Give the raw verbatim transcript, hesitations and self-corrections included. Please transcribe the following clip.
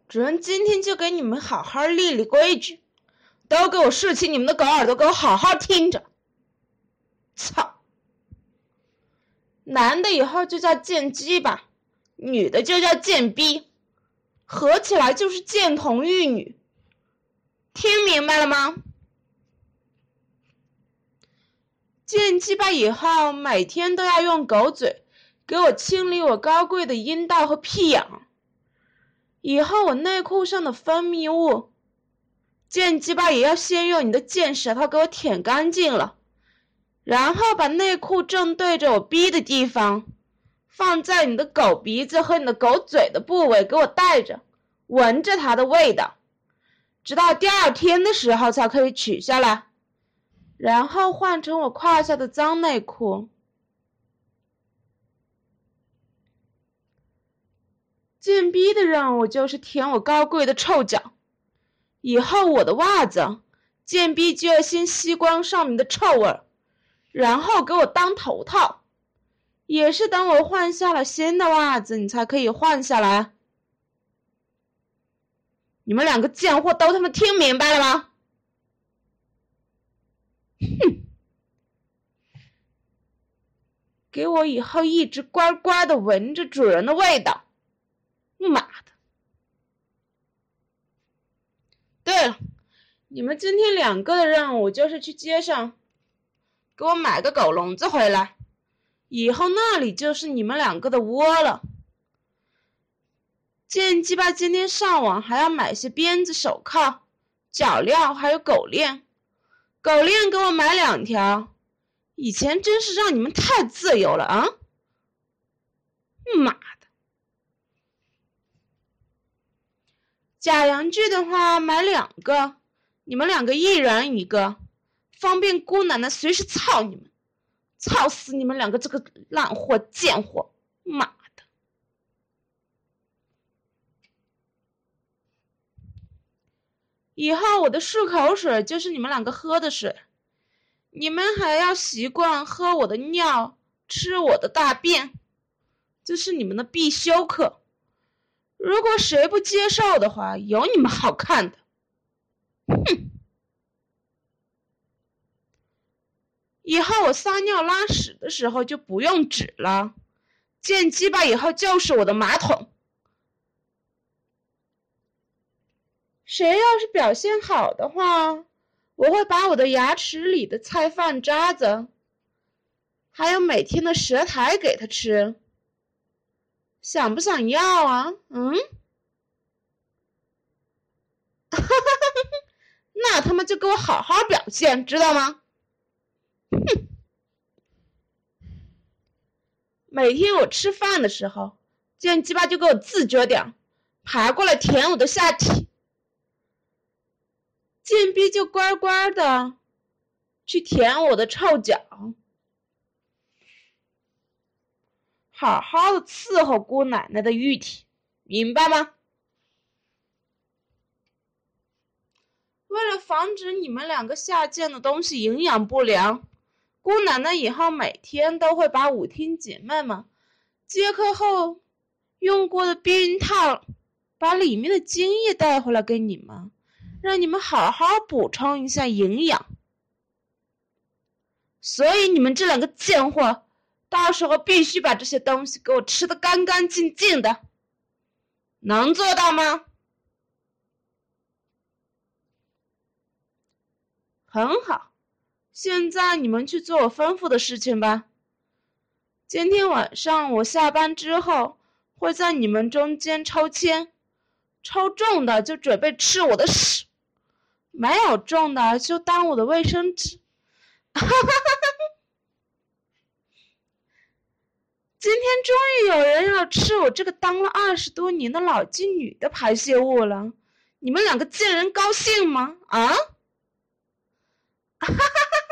主人今天就给你们好好立立规矩，都给我竖起你们的狗耳朵，给我好好听着。操！男的以后就叫贱鸡吧，女的就叫贱逼，合起来就是贱童玉女，听明白了吗？贱鸡吧以后每天都要用狗嘴给我清理我高贵的阴道和屁眼，以后我内裤上的分泌物，贱鸡吧也要先用你的贱舌头给我舔干净了，然后把内裤正对着我逼的地方放在你的狗鼻子和你的狗嘴的部位给我带着，闻着它的味道，直到第二天的时候才可以取下来，然后换成我胯下的脏内裤。贱逼的任务就是舔我高贵的臭脚，以后我的袜子贱逼就要先吸光上面的臭味，然后给我当头套，也是等我换下了新的袜子你才可以换下来。你们两个贱货都他妈听明白了吗？哼！给我以后一直乖乖的闻着主人的味道。妈的！对了，你们今天两个的任务就是去街上给我买个狗笼子回来，以后那里就是你们两个的窝了。贱鸡巴今天上网还要买些鞭子、手铐、脚镣还有狗链，狗链给我买两条，以前真是让你们太自由了啊！妈的！假阳具的话买两个，你们两个一人一个，方便姑奶奶随时操你们，操死你们两个这个烂货贱货！妈的！以后我的漱口水就是你们两个喝的水，你们还要习惯喝我的尿，吃我的大便，这是你们的必修课。如果谁不接受的话，有你们好看的。哼！以后我撒尿拉屎的时候就不用纸了，见鸡巴以后就是我的马桶。谁要是表现好的话，我会把我的牙齿里的菜饭渣子还有每天的舌苔给他吃，想不想要啊？嗯？那他妈就给我好好表现，知道吗？哼！每天我吃饭的时候，见鸡巴就给我自觉点，爬过来舔我的下体，贱逼就乖乖的去舔我的臭脚，好好的伺候姑奶奶的玉体，明白吗？为了防止你们两个下贱的东西营养不良，姑奶奶以后每天都会把舞厅姐妹们接客后用过的避孕套，把里面的精液带回来给你们，让你们好好补充一下营养。所以你们这两个贱货，到时候必须把这些东西给我吃得干干净净的，能做到吗？很好，现在你们去做我吩咐的事情吧。今天晚上我下班之后会在你们中间抽签，抽中的就准备吃我的屎，没有中的就当我的卫生纸。今天终于有人要吃我这个当了二十多年的老妓女的排泄物了，你们两个贱人高兴吗？啊？哈哈哈！